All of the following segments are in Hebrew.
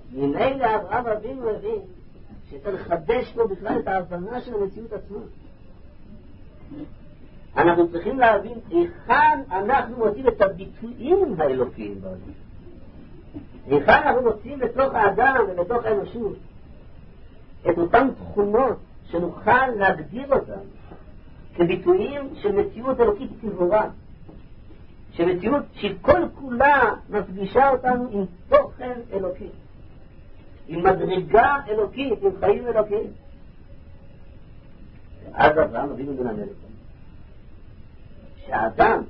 ממילא אברהם אבינו הבין שצריך לחדש לו בכלל את ההבנה של המציאות עצמה. אנחנו צריכים להבין היכן אנחנו מוצאים את הביטויים האלוקיים בעולם. היכן אנחנו מוצאים לתוך האדם ולתוך האנושות את אותן תכונות שנוכל להגדיר אותן כביטויים של מציאות אלוקית טהורה, שמציאות שכל כולה מפגישה אותנו עם תוכן אלוקי, עם מדרגה אלוקית, עם חיים אלוקיים. אז אברהם אבינו מלמד אותנו שהאדם,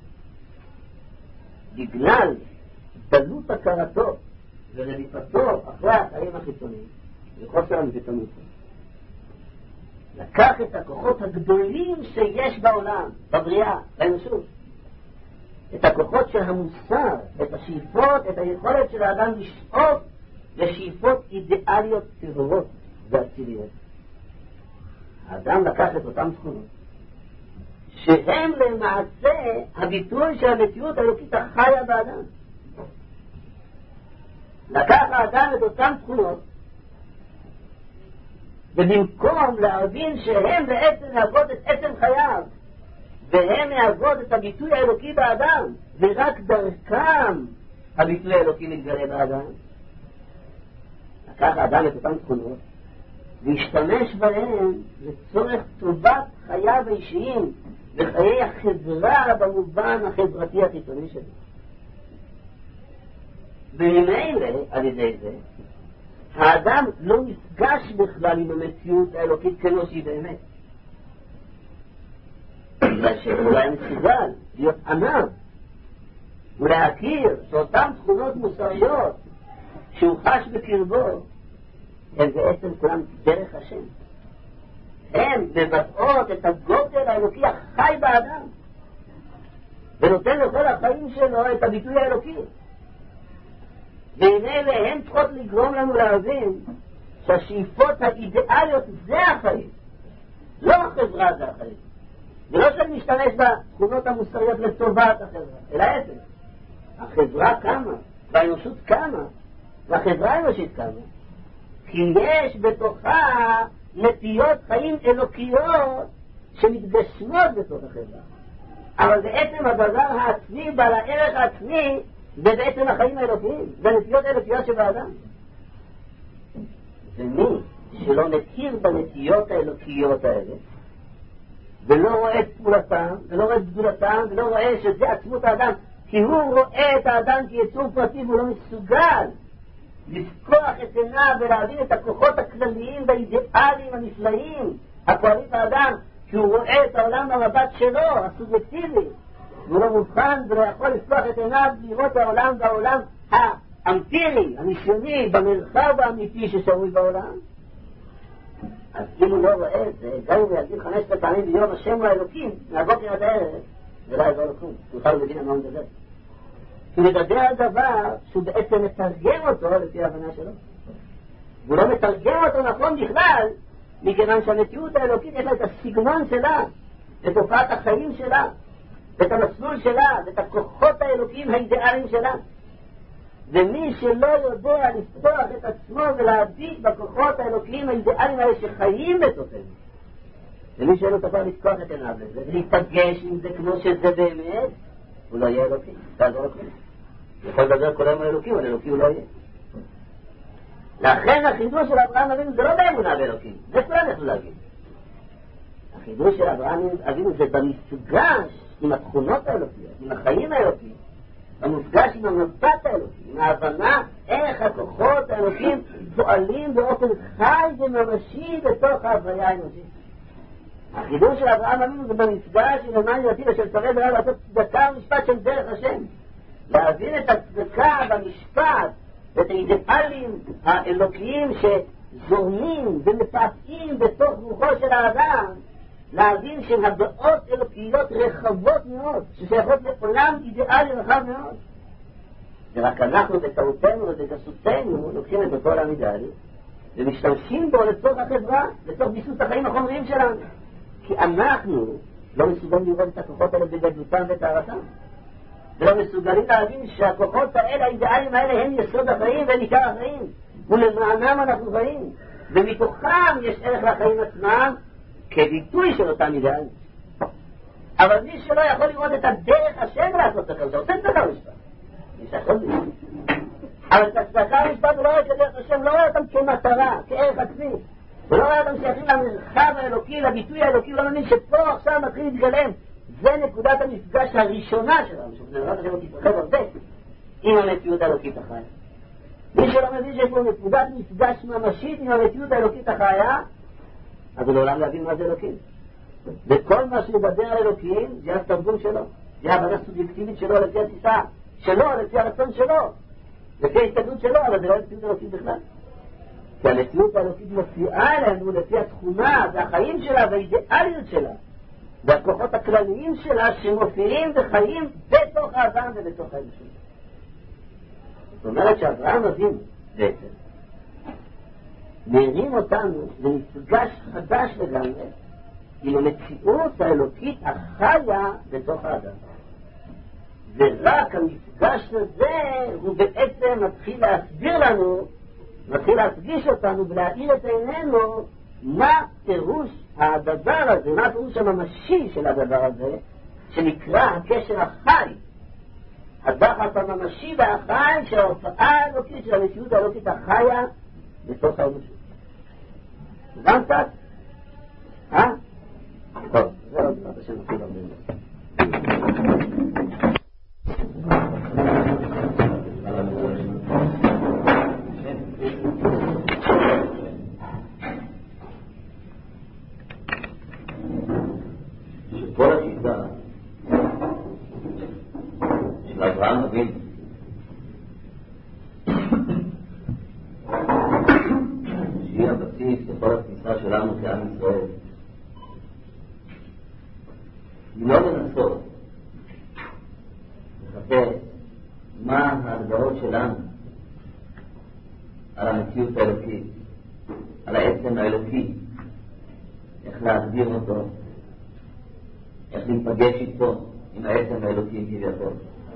בגלל דלות הכרתו ורדיפתו אחרי החיים החיצוניים וחוסר המקצועיות, לקח את הכוחות הגדולים שיש בעולם, בבריאה, באנושות, את הכוחות של המוסר, את השאיפות, את היכולת של האדם לשאוף לשאיפות אידיאליות טהורות ואציליות. האדם לקח את אותם תכונות שהם למעשה הביטוי של המציאות האלוקית החיה באדם. לקח האדם את אותם תכונות, ובמקום להבין שהם בעצם להוות את עצם חייו, והם להוות את הביטוי האלוקי באדם, ורק דרכם הביטוי האלוקי מתגלה באדם, לקח האדם את אותם תכונות והשתמש בהם לצורך טובת חייו האישיים וחיי החברה במובן החברתי החיצוני שלו. וממילא על ידי זה האדם לא נפגש בכלל עם המציאות האלוקית כמו שהיא באמת, בגלל שהוא היה מסוגל להיות ענב ולהכיר שאותן תכונות מוסריות שהוא חש בקרבו הן בעצם כולם דרך השם, הן מבטאות את הגודל האלוקי החי באדם ונותן לכל החיים שלו את הביטוי האלוקי. והנה הן צריכות לגרום לנו להבין שהשאיפות האידיאליות זה החיים, לא החברה זה החיים, ולא שאני משתמש בתכונות המוסריות לטובת החברה, אלא ההפך, החברה קמה והאנושות קמה והחברה האנושית קמה כי יש בתוכה נטיות חיים אלוקיות שמתגשמות בתוך החברה, אבל בעצם הדבר העצמי בעל הערך העצמי זה בעצם החיים האלוקיים, זה נטיות אלוקיות שבאדם. ומי שלא מכיר בנטיות האלוקיות האלה ולא רואה את פעולתם ולא רואה את גדולתם ולא רואה שזה עצמות האדם, כי הוא רואה את האדם כיצור פרטי והוא לא מסוגל לפקוח את עיניו ולהבין את הכוחות הכלליים והאידיאליים הנפלאים הפועלים באדם, כי הוא רואה את העולם במבט שלו, הסובייקטיבי, והוא לא מוכן ולא יכול לפקוח את עיניו לראות העולם בעולם האמפירי, הניסיוני, במרחב האמיתי ששרוי בעולם. אז אם הוא לא רואה את זה, גם אם הוא יגיד 15 פעמים ביום השם הוא האלוקים, מהבוקר עד הערב, זה לא יעזור לכלום, הוא יוכל להבין על מה הוא מדבר. הוא מדבר על דבר שהוא בעצם מתרגם אותו לפי ההבנה שלו. והוא לא מתרגם אותו נכון בכלל, מכיוון שהמציאות האלוקית יש לה את הסגנון שלה, את תופעת החיים שלה, את המסלול שלה, את הכוחות האלוקיים האידיאליים שלה. ומי שלא יודע לפתוח את עצמו ולהביט בכוחות האלוקיים האידיאליים האלה שחיים בתוכנו, ומי שלא תוכל לפתוח את עיניו לזה ולהיפגש עם זה כמו שזה באמת, הוא לא יהיה אלוקי, תעזור לכם. יכול לדבר כל היום האלוקים, אבל אלוקי הוא לא יהיה. לכן החידוש של אברהם אבינו זה לא באמונה באלוקים, זה כולם יכלו להגיד. החידוש של אברהם אבינו זה במפגש עם התכונות האלוקיות, עם החיים האלוקיים, במפגש עם המבט האלוקי, עם ההבנה איך הכוחות האלוקיים פועלים באופן חי וממשי בתוך ההוויה האנושית. החידוש של אברהם אבינו זה במפגש עם המאני רטילה של צווה ברב לעשות צדקה ומשפט של דרך השם, להבין את הצדקה במשפט ואת האידיאלים האלוקיים שזורמים ומפעפים בתוך רוחו של האדם, להבין שהן הבאות אלוקיות רחבות מאוד ששייכות לעולם אידיאלי רחב מאוד. ורק אנחנו בטעותנו ובגסותנו לוקחים את אותו עולם אידיאלי ומשתמשים בו לצורך החברה, לצורך ביסוס החיים החומריים שלנו, כי אנחנו לא מסוגלים לראות את הכוחות האלה בגדלותם וטהרתם, ולא מסוגלים להבין שהכוחות האלה, האידיאלים האלה, הם יסוד החיים והם עיקר החיים, ולמענם אנחנו חיים, ומתוכם יש ערך לחיים עצמם כביטוי של אותם אידאלים. אבל מי שלא יכול לראות את הדרך השם לעשות את זה, עושה צדקה ומשפט. מי שיכול לראות. אבל את הצדקה ומשפט הוא לא רואה כדרך השם, לא רואה אותם כמטרה, כערך עצמי. הוא לא רואה אותם שייכים למרחב האלוקי, לביטוי האלוקי, הוא לא מאמין שפה עכשיו מתחיל להתגלם. זה נקודת המפגש הראשונה שלנו, שבנראה השם תתרחב הרבה, עם המציאות האלוקית החיה. מי שלא מבין שיש לו נקודת מפגש ממשית עם המציאות האלוקית החיה, אז הוא לעולם להבין מה זה אלוקים. וכל מה שידבר על אלוקים זה התרגום שלו, זה הבנה סובייקטיבית שלו לפי התפיסה שלו, לפי הרצון שלו, לפי ההסתגלות שלו, אבל זה לא מציאות אלוקית בכלל. כי המציאות האלוקית מופיעה אלינו לפי התכונה והחיים שלה והאידיאליות שלה והכוחות הכלליים שלה שמופיעים וחיים בתוך האדם ובתוך האנושות. זאת אומרת שאברהם אבינו בעצם מרים אותנו למפגש חדש לגמרי עם המציאות האלוקית החיה בתוך האדם. ורק המפגש הזה הוא בעצם מתחיל להסביר לנו, מתחיל להפגיש אותנו ולהאיר את עינינו מה פירוש הדבר הזה, מה הפירוש הממשי של הדבר הזה, שנקרא הקשר החי, הדחף הממשי והחי של ההופעה האלוקית, של המציאות האלוקית החיה בתוך האנושות. גם קצת? טוב, זה עוד מעט השם נתחיל הרבה. שכל השיטה של אברהם אבינו שהיא הבסיס לכל התפיסה שלנו כעם ישראל, היא לא לנסות לחפש מה ההגדרות שלנו על המציאות האלוקית, על העצם האלוקי, איך להגדיר אותו, איך להיפגש איתו עם העצם האלוקי כביכול.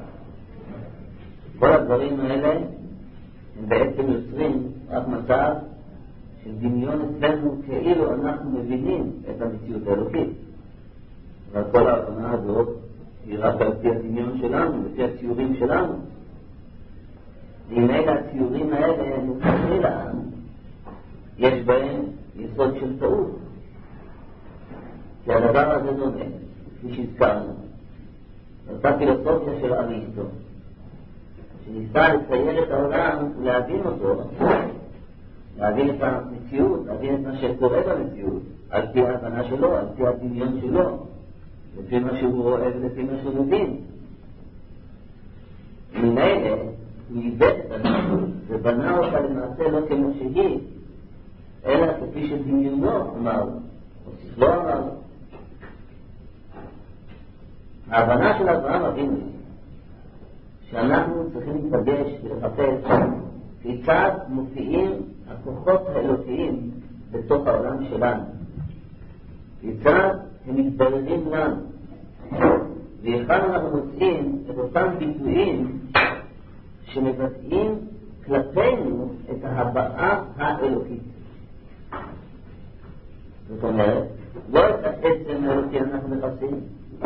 כל הדברים האלה הם בעצם יוצרים רק מצב של דמיון אצלנו כאילו אנחנו מבינים את המציאות האלוקית. אבל כל ההבנה הזאת היא רק על פי הדמיון שלנו, לפי הציורים שלנו. ועם אלה הציורים האלה מוכרחילה יש בהם יסוד של טעות. כי הדבר הזה דומה, כפי שהזכרנו, אותה פילוסופיה של אריסטו, שניסה לצייר את העולם ולהבין אותו, להבין את המציאות, להבין את מה שקורה במציאות, על פי ההבנה שלו, על פי הדמיון שלו, לפי מה שהוא רואה ולפי מה שהוא מבין. ממילא הוא איבד את המציאות ובנה אותה למעשה לא כמו שהיא, אלא כפי שדמיונו אמר, או שכלו אמר. ההבנה של אברהם אבינו שאנחנו צריכים להתפגש ולחפש כיצד מופיעים הכוחות האלוקיים בתוך העולם שלנו, כיצד הם מתבררים לנו, ואיכן אנחנו מוצאים את אותם ביטויים שמבטאים כלפינו את ההבעה האלוקית. זאת אומרת, לא את העצם האלוקי אנחנו מחפשים,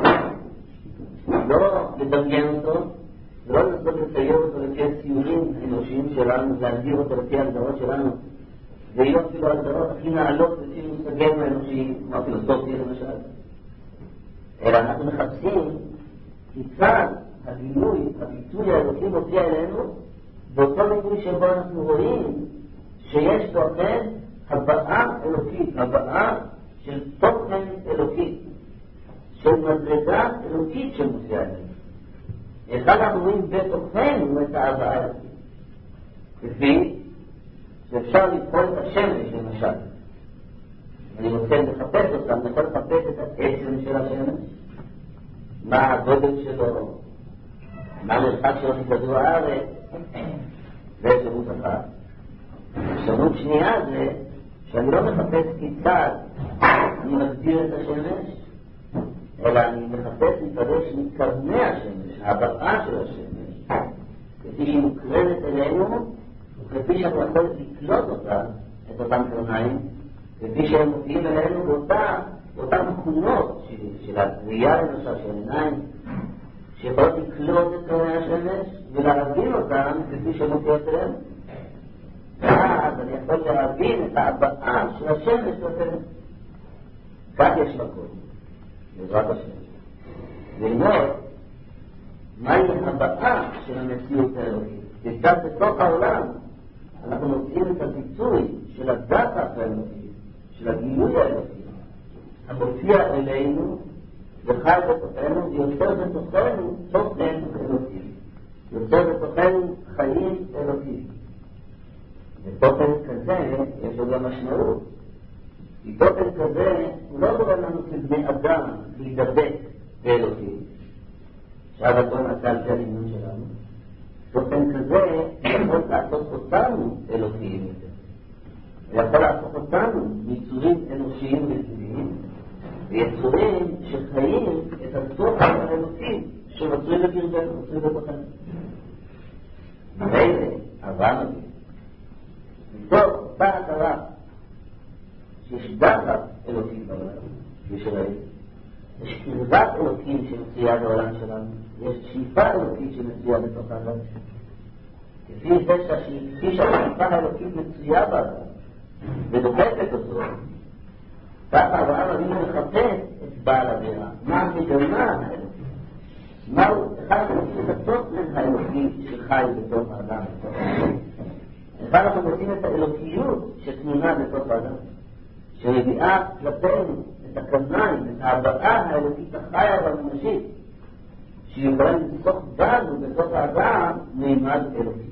לא לדמיין אותו, ולא לנסות לצייר אותו לפי הציורים האנושיים שלנו, להגדיר אותו לפי ההגדרות שלנו, ויהיו אפילו ההגדרות הכי נעלות לפי מושגנו האנושי, כמו הפילוסופיה למשל. אלא אנחנו מחפשים כיצד הביטוי האלוקי מופיע אלינו, באותו ביטוי שבו אנחנו רואים שיש תוכן הבעה אלוקית, הבעה של תוכן אלוקי, של מדרגה אלוקית שמופיעה אלינו. אחד אנחנו רואים בתוכנו את ההבעה האלוקית, כפי שאפשר לבחור את השמש למשל. אני רוצה לחפש אותה, אני יכול לחפש את העצם של השמש, מה הגודל שלו, מה המרחק שלו מכדור הארץ. זה אפשרות אחת. אפשרות שנייה זה שאני לא מחפש כיצד אני מגדיר את השמש, אלא אני מחפש להתפגש מקרני השמש, ההבעה של השמש, כפי שהיא מוקרנת אלינו וכפי שאני יכול לקלוט אותה, את אותם קרניים, כפי שהם מופיעים אלינו באותן תכונות של הקריאה למשל של עיניים, שיכולות לקלוט את קרני השמש ולהבין אותם כפי שהם מופיעות אלינו. ואז אני יכול להבין את ההבעה של השמש יותר. כך יש מקום, בעזרת השם. ללמוד מהי הבאה של המציאות האלוקית. כיצד בתוך העולם אנחנו מוצאים את הביטוי של הדאטה האלוקי, של הגילוי האלוקי, המופיע אלינו וחי בתוכנו ויוצר בתוכנו תוכן אלוקי. יוצר בתוכנו חיים אלוקיים. ותוכן כזה יש לו גם משמעות. כי תוכן כזה הוא לא גורם לנו כבני אדם להידבק באלוקים. שהרצון עשה על זה הלימון שלנו. תוכן כזה יכול לעשות אותנו אלוקיים יותר. יכול לעשות אותנו מיצורים אנושיים וטבעיים, ויצורים שחיים את התוכן האלוקי שמצויים בקרבנו, מצויים בתוכנו. ואלה, אברהם אבינו, מתוך אותה הכרה שיש דחף אלוקים בעולם, כפי שראינו, יש קרבת אלוקים שמצויה בעולם שלנו, יש שאיפה אלוקית שמצויה בתוך האדם שלנו. כפי שהשאיפה האלוקית מצויה בעולם ודוחפת אותו, ככה אברהם אבינו מחפש את בעל הדירה. מה המגמה האלוקית? מהו אחד מוצאים את התוכן האלוקי שחי בתוך האדם? אחד אנחנו מוצאים את האלוקיות שתמונה בתוך האדם, שמביאה כלפינו את הקרניים, את ההבאה האלוקית החיה והממשית, שיכולה לצוך בנו בתוך האדם מימד אלוקי.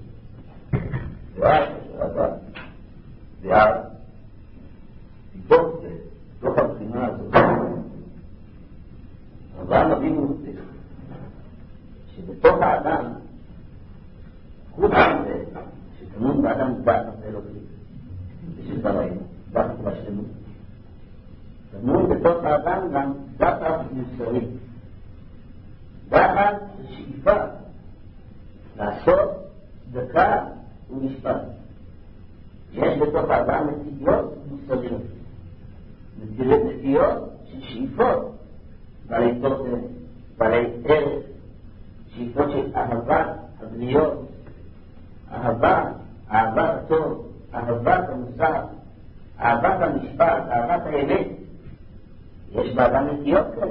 ואז בתוך הבחינה הזאת אברהם אבינו רוצה שבתוך האדם חוץ מזה שכמון באדם דחף אלוקי ושזרעים דחף בשלמות, כמון בתוך האדם גם דחף מוסרי, דחף שאיפה לעשות צדקה ומשפט. יש בתוך האדם נטיות מוסריות, נטיות של שאיפות בעלי תוכן, בעלי ערך, שאיפות של אהבת הבניות, אהבת הטוב, אהבת המוסר, אהבת המשפט, אהבת האמת. יש באדם נטיות כאלה.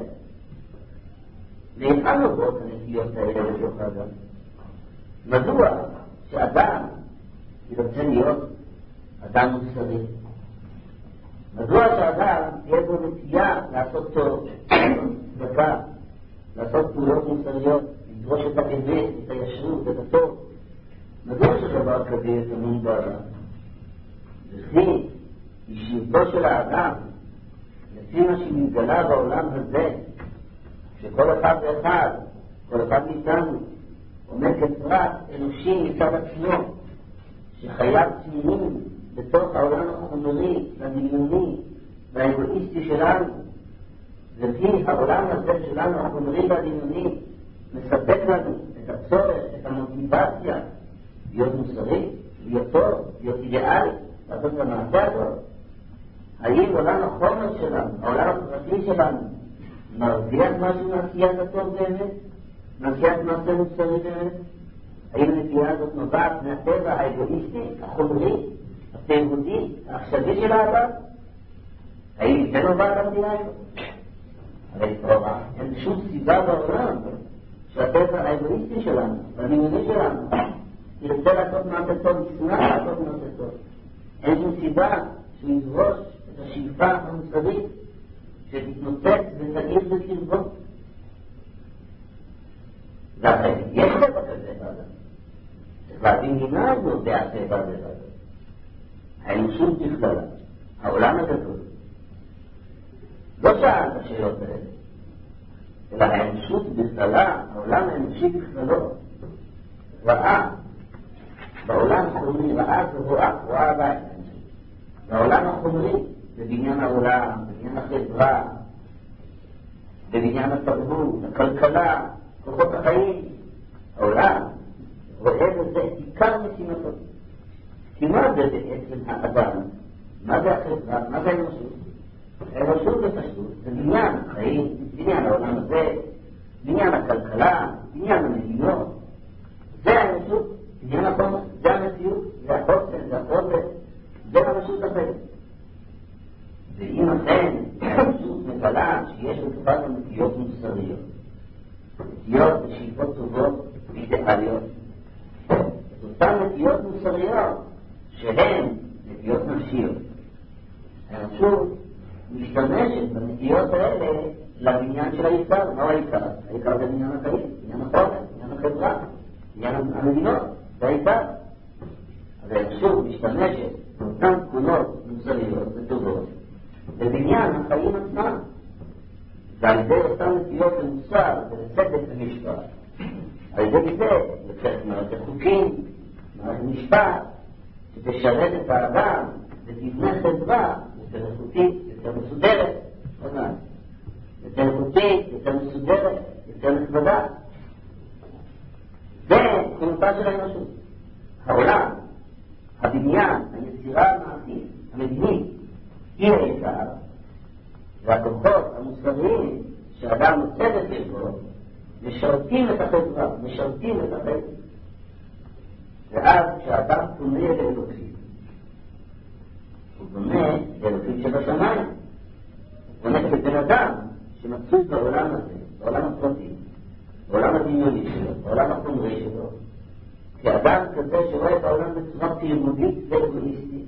לאן עוברות הנטיות האלה בתוך האדם? מדוע שאדם ירצה להיות אדם מוסרי? מדוע שאדם תהיה בו נטייה לעשות טוב, צדקה, לעשות פעולות מוסריות, לדרוש את האמת, את הישרות, את הטוב? מדוע שדבר כזה יתמון באדם? וכי אישיותו של האדם, לפי מה שמתגלה בעולם הזה, שכל אחד ואחד, כל אחד מאיתנו, עומד כפרט אנושי מצד עצמו, שחייב צמינים בתוך העולם החומרי והדמיוני והאגואיסטי שלנו, וכי העולם הזה שלנו החומרי והדמיוני מספק לנו את הצורך, את המוטיבציה להיות מוסרי, להיות טוב, להיות אידיאלי, לעשות את המעשה הטוב. האם עולם החומר שלנו, העולם הפרטי שלנו, מרוויח משהו מעשיית הטוב באמת? מעשיית מעשה מוסרי באמת? האם הנטייה הזאת נובעת מהטבע האגואיסטי, החומרי, התיעודי, העכשווי של האדם? האם זה נובעת המדינה הזאת? הרי טובה, אין שום סיבה בעולם שהטבע האגואיסטי שלנו, והדמיוני שלנו, ירצה לעשות מעשה טוב, ישמח לעשות מעשה טוב. אין שום סיבה שהוא ידרוש את השאיפה המוסרית שתתנוצץ ותאיר בקרבו. ואחרי, יש טבע כזה באדם. צריך להבין ממה נובע הטבע הזה באדם. האנושות בכללה, העולם הגדול, לא שאל את השאלות האלה, אלא האנושות בכללה, העולם האנושי בכללו, ראה בעולם החומרי, ראה ורואה הבית. בעולם החומרי, בבניין העולם, בבניין החברה, בבניין התרבות, הכלכלה, כוחות החיים, העולם רואה בזה עיקר משימתו. כי מה זה בעצם האדם? מה זה החברה? מה זה האנושות? האנושות בפשטות זה בניין החיים, בניין העולם הזה, בניין הכלכלה, בניין המדינות. זה האנושות, בניין החומר, זה המציאות, זה החוסן, זה החוזר, זה האנושות החיים. ואם אכן האנושות מגלה שיש בתוכן נטיות מוסריות, נטיות ושאיפות טובות ואידיאליות, אותן נטיות מוסריות שהן נטיות נפשיות, האנושות משתמשת בנטיות האלה לבניין של העיקר. מה העיקר? העיקר זה בניין החיים, בניין החומר, בניין החברה, בניין המדינות, זה העיקר. אז האנושות משתמשת באותן תכונות מוסריות וטובות לבניין החיים עצמם, ועל ידי אותן נטיות למוסר ולצדק ומשפט, על ידי זה יוצאת מערכת חוקים, מערכת משפט שתשרת את האדם ותבנה חברה יותר איכותית, יותר מסודרת, יותר איכותית, יותר מסודרת, יותר נכבדה. זה תכונתה של האנושות. העולם, הבניין, היצירה המעשית, המדינית, היא העיקר, והכוחות המוסריים שאדם נוצרת לבו משרתים את החברה, משרתים את החברה. ואז כשאדם פונה לאלוקים, הוא פונה לאלוקים שבשמיים, הוא פונה כבן אדם שמצוי בעולם הזה, בעולם הפרטי, בעולם הדמיוני שלו, בעולם החומרי שלו, כאדם כזה שרואה את העולם בצורה תרבותית ואגואיסטית.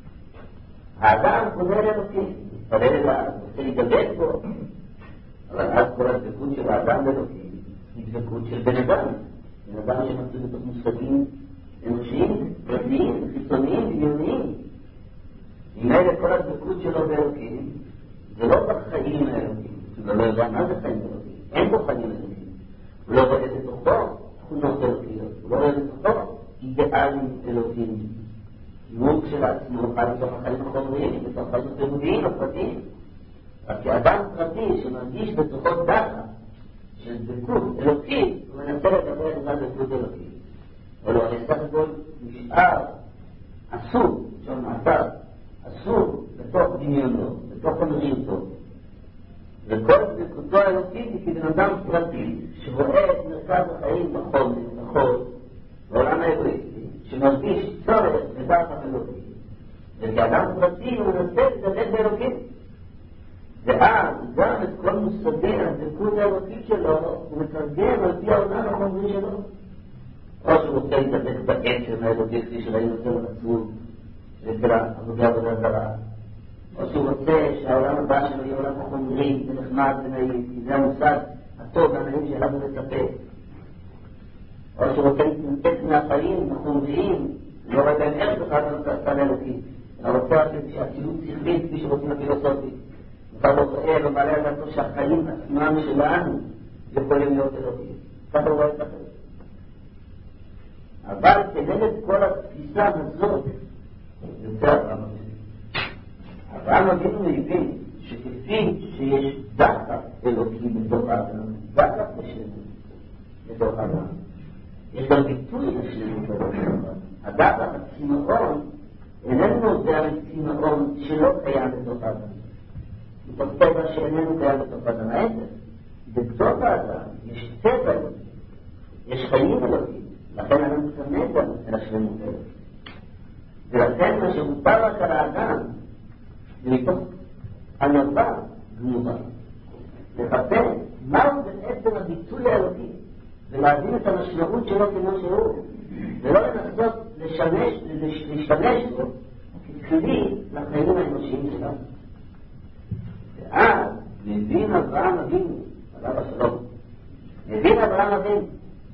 האדם פונה לאלוקים, מתפלל אליו, רוצה להידבק בו, אבל אז כל הדבקות של האדם לאלוקים היא דבקות של בן אדם, בן אדם שמצוי בתוך מושגים אנושיים, פרטיים, חיצוניים, דמיוניים. אם אלה כל הדבקות שלו באלוקים, זה לא בחיים האלוקים, הוא לא יודע מה זה חיים אלוקים, אין בו חיים אלוקים, הוא לא רואה בתוכו תכונות אלוקיות, הוא לא רואה בתוכו אידיאלים אלוקים, דימות של עצמו חי בתוך החיים החומריים, בתוך החיים התרבותיים הפרטיים. רק כאדם פרטי שמרגיש בתוכו דחף של דבקות אלוקית, הוא מנסה לדבר על דבקות אלוקית. אבל הוא בסך הכל נשאר אסור, שם מעטר, אסור בתוך דמיונו, בתוך המריאותו. וכל דבקותו האלוקית היא כבן אדם פרטי שרואה את מרכז החיים בחומר, בחול, בעולם האגואיסטי, שמרגיש צורך בדחף אלוקי. וכאדם פרטי הוא מנסה לדבר באלוקית. ואז גם את כל מושגי הדבקות האלוקית שלו הוא מתרגם על פי העולם החומרי שלו. או שהוא רוצה להתעסק בעצם האלוקי כפי שראינו אצל עצמו ואצל העבודה זרה, או שהוא רוצה שהעולם הבא שלו יהיה עולם החומרי ונחמד ונעים, כי זה המושג הטוב והנעים שאליו הוא מצפה. או שהוא רוצה להתנתק מהחיים החומריים, לא רואה בהם ערך בכלל בנושא האלוקי, אלא רוצה שהצילות שכלית כפי שרוצים הפילוסופית. אתה לא רואה ומעלה על דעתו שהחיים עצמם שלנו יכולים להיות אלוקים. ככה הוא רואה את החיים. אבל כנגד כל התפיסה הזאת יוצא אברהם אבינו. אברהם אבינו מבין שכפי שיש דחף אלוקי בתוך האדם, דחף לשלמות בתוך האדם, יש גם ביטוי לשלמות בתוך האדם. הדחף הצמאון איננו נובע מצמאון שלא קיים בתוך האדם, מתוך טבע שאיננו קיים בתוך האדם. ההפך, בתוך האדם יש טבע אלוקי, יש חיים אלוקיים. לכן אני מתכוון גם אל השלמות האלה. ולכן מה שמותר רק על האדם זה מתוך ענווה גמורה לחפש מהו בעצם הביטוי האלוקי ולהבין את המשמעות שלו כמו שהוא, ולא לנסות להשתמש בו ככלי לחיים האנושיים שלנו. ואז מבין אברהם אבינו, עליו השלום, מבין אברהם אבינו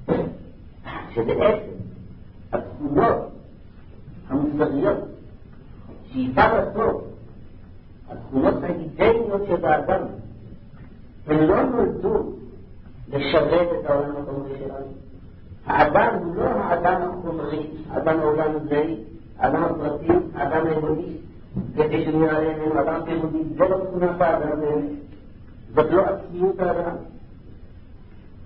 שבעצם התכונות המוסריות שאיתן הטוב, התכונות האידאליות שבאדם, הן לא נולדו לשרת את העולם החומרי שלנו. האדם הוא לא האדם החומרי, האדם העולם הזה, האדם הפרטי, האדם האגואיסט, כפי שנראה עלינו, האדם הפרטי, זה לא תכונת האדם, זאת לא עצמיות האדם.